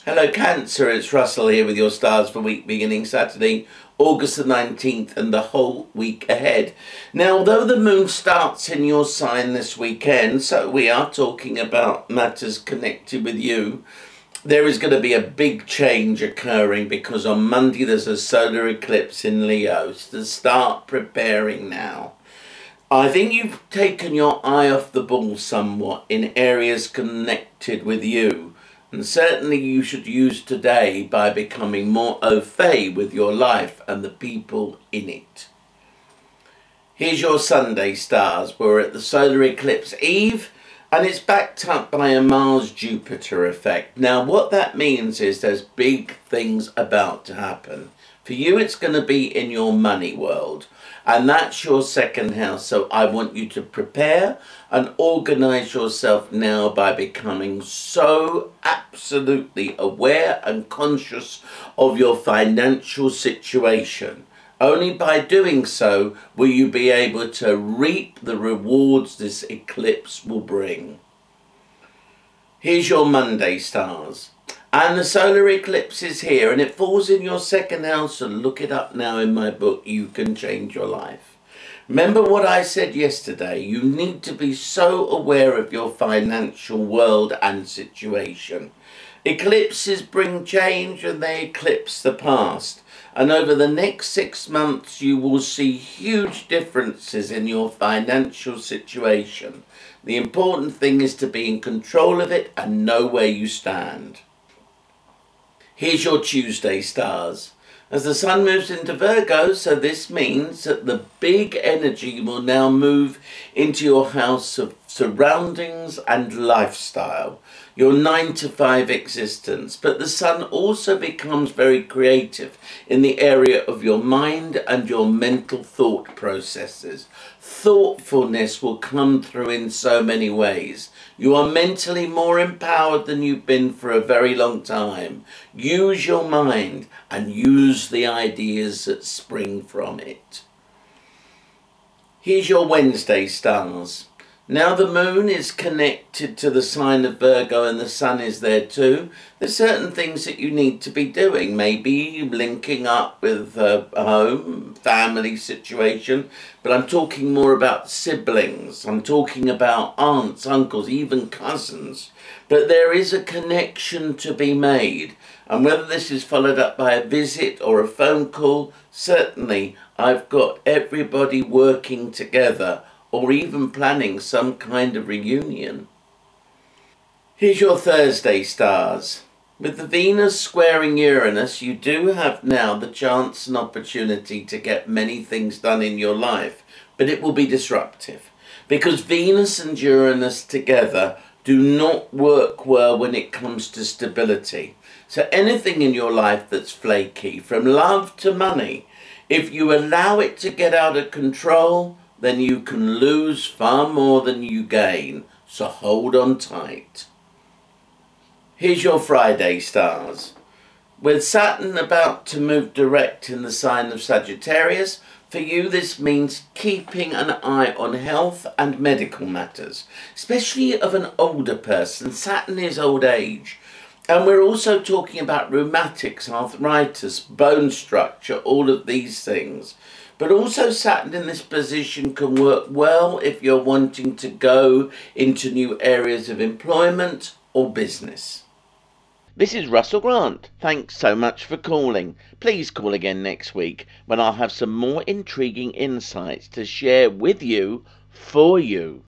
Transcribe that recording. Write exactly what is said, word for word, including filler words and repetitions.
Hello Cancer, it's Russell here with your stars for week beginning Saturday, August the nineteenth and the whole week ahead. Now, although the moon starts in your sign this weekend, so we are talking about matters connected with you, there is going to be a big change occurring because on Monday there's a solar eclipse in Leo, so start preparing now. I think you've taken your eye off the ball somewhat in areas connected with you. And certainly you should use today by becoming more au fait with your life and the people in it. Here's your Sunday stars. We're at the solar eclipse eve and it's backed up by a Mars-Jupiter effect. Now what that means is there's big things about to happen. For you it's going to be in your money world. And that's your second house, so I want you to prepare and organize yourself now by becoming so absolutely aware and conscious of your financial situation. Only by doing so will you be able to reap the rewards this eclipse will bring. Here's your Monday stars. And the solar eclipse is here and it falls in your second house, and look it up now in my book, You Can Change Your Life. Remember what I said yesterday, you need to be so aware of your financial world and situation. Eclipses bring change and they eclipse the past. And over the next six months you will see huge differences in your financial situation. The important thing is to be in control of it and know where you stand. Here's your Tuesday stars. As the sun moves into Virgo, so this means that the big energy will now move into your house of surroundings and lifestyle, your nine to five existence. But the sun also becomes very creative in the area of your mind and your mental thought processes. Thoughtfulness will come through in so many ways. You are mentally more empowered than you've been for a very long time. Use your mind and use the ideas that spring from it. Here's your Wednesday stars. Now the moon is connected to the sign of Virgo and the sun is there too. There's certain things that you need to be doing. Maybe linking up with a home, family situation. But I'm talking more about siblings. I'm talking about aunts, uncles, even cousins. But there is a connection to be made. And whether this is followed up by a visit or a phone call, certainly I've got everybody working together, or even planning some kind of reunion. Here's your Thursday stars. With the Venus squaring Uranus, you do have now the chance and opportunity to get many things done in your life, but it will be disruptive. Because Venus and Uranus together do not work well when it comes to stability. So anything in your life that's flaky, from love to money, if you allow it to get out of control, then you can lose far more than you gain. So hold on tight. Here's your Friday stars. With Saturn about to move direct in the sign of Sagittarius, for you this means keeping an eye on health and medical matters, especially of an older person. Saturn is old age. And we're also talking about rheumatics, arthritis, bone structure, all of these things. But also Saturn in this position can work well if you're wanting to go into new areas of employment or business. This is Russell Grant. Thanks so much for calling. Please call again next week when I'll have some more intriguing insights to share with you, for you.